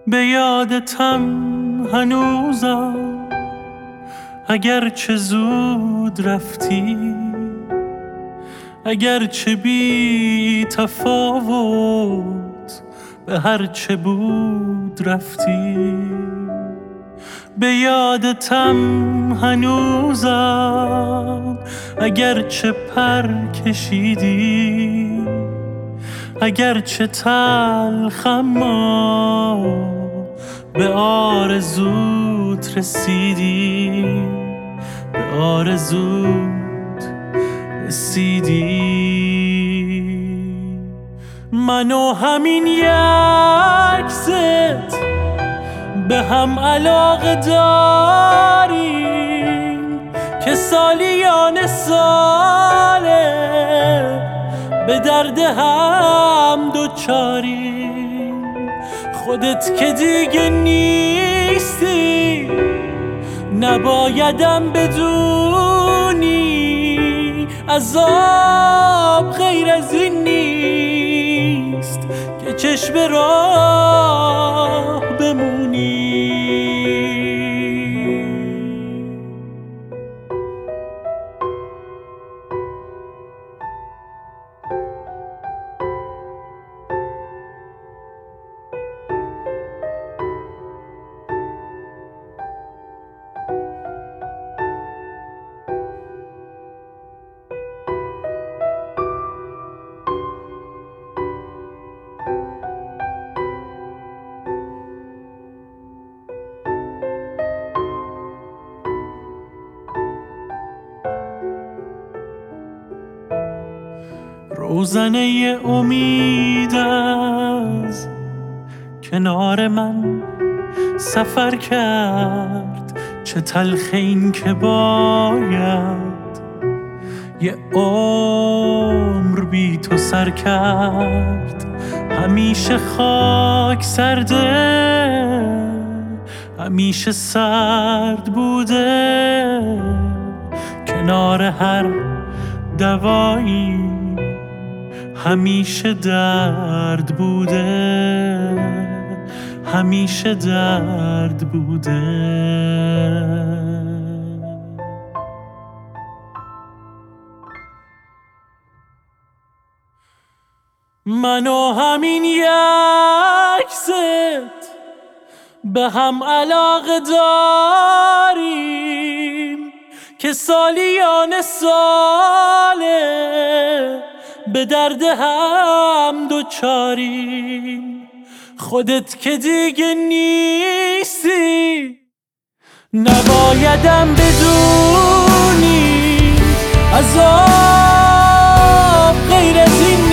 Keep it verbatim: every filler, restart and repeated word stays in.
به یادتم هنوزم، اگرچه زود رفتی، اگرچه بی تفاوت به هرچه بود رفتی. به یادتم هنوزم، اگرچه پر کشیدی، اگرچه تلخم، اما به آرزوت رسیدی، به آرزوت رسیدی. من و همین یکست به هم علاقه داریم که سالیان ساله به درد هم دوچاریم. خودت که دیگه نیستی، نبایدم بدونی عذاب غیر از این نیست که چشم راه بمونی. روزنه امید از کنار من سفر کرد، چه تلخ این که باید یه عمر بی تو سر کرد. همیشه خاک سرده، همیشه سرد بوده، کنار هر دوایی همیشه درد بوده، همیشه درد بوده. من و همین یکست به هم علاقه داریم که سالیان ساله به درد هم دوچاریم. خودت که دیگه نیستی، نبایدم بدونی عذاب غیر از این